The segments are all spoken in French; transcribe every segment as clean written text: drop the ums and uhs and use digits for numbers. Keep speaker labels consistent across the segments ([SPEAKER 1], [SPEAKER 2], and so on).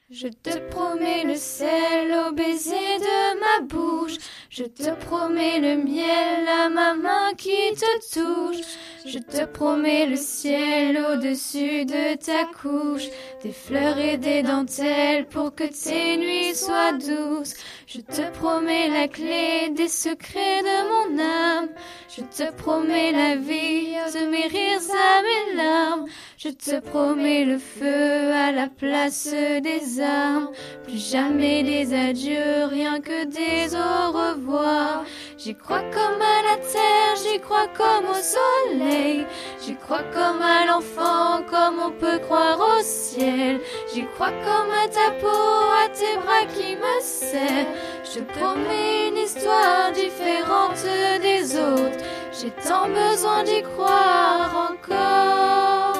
[SPEAKER 1] Je te promets le sel au baiser de ma bouche. Je te promets le miel à ma main qui te touche. Je te promets le ciel au-dessus de ta couche. Des fleurs et des dentelles pour que tes nuits soient douces. Je te promets la clé des secrets de mon âme. Je te promets la vie de mes rires à mes larmes. Je te promets le feu à la place des armes. Plus jamais des adieux, rien que des au revoir. J'y crois comme à la terre, j'y crois comme au soleil. J'y crois comme à l'enfant, comme on peut croire au ciel. J'y crois comme à ta peau, à tes bras qui me serrent. Je te promets une histoire différente des autres. J'ai tant besoin d'y croire encore.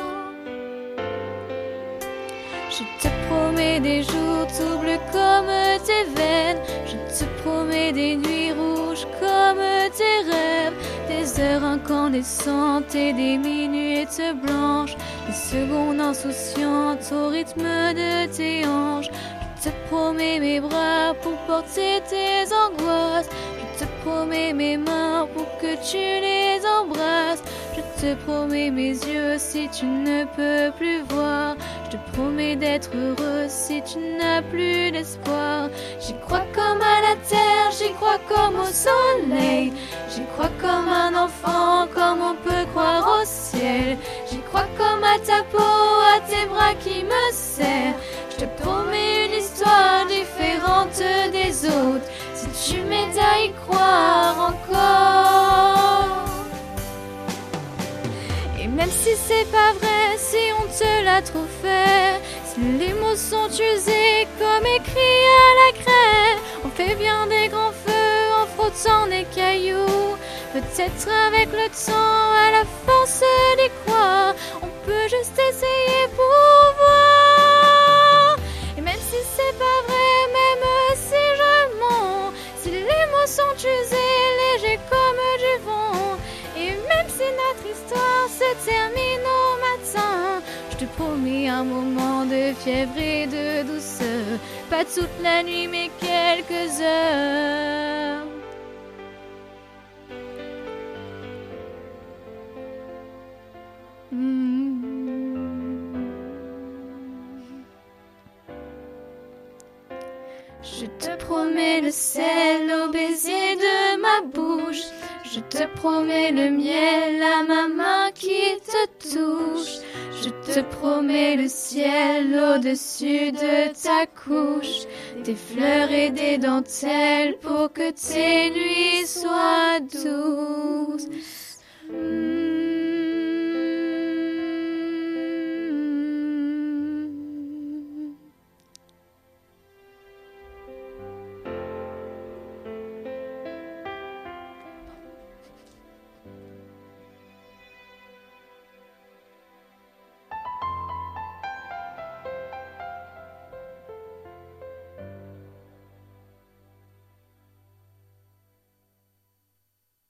[SPEAKER 1] Je te promets des jours tout bleus comme tes veines. Je te promets des nuits rouges comme tes rêves. Des heures incandescentes et des minutes blanches. Des secondes insouciantes au rythme de tes hanches. Je te promets mes bras pour porter tes angoisses. Je te promets mes mains pour que tu les embrasses. Je te promets mes yeux si tu ne peux plus voir. Je te promets d'être heureux si tu n'as plus d'espoir. J'y crois comme à la terre, j'y crois comme au soleil. J'y crois comme un enfant, comme on peut croire au ciel. J'y crois comme à ta peau, à tes bras qui me serrent. Je te promets une histoire différente des autres. Si tu m'aides à y croire encore. Et même si c'est pas vrai, si on te l'a trop fait, si les mots sont usés comme écrits à la craie, on fait bien des grands feux en frottant des cailloux. Peut-être avec le temps, à la force d'y croire, on peut juste essayer pour voir. Et même si c'est pas vrai, même si je mens, si les mots sont usés, légers comme du vent, et même si notre histoire se termine au matin, je te promets un moment de fièvre et de douceur. Pas toute la nuit mais quelques heures. Je te promets le sel au baiser de ma bouche. Je te promets le miel à ma main qui te touche. Je te promets le ciel au-dessus de ta couche. Des fleurs et des dentelles pour que tes nuits soient douces.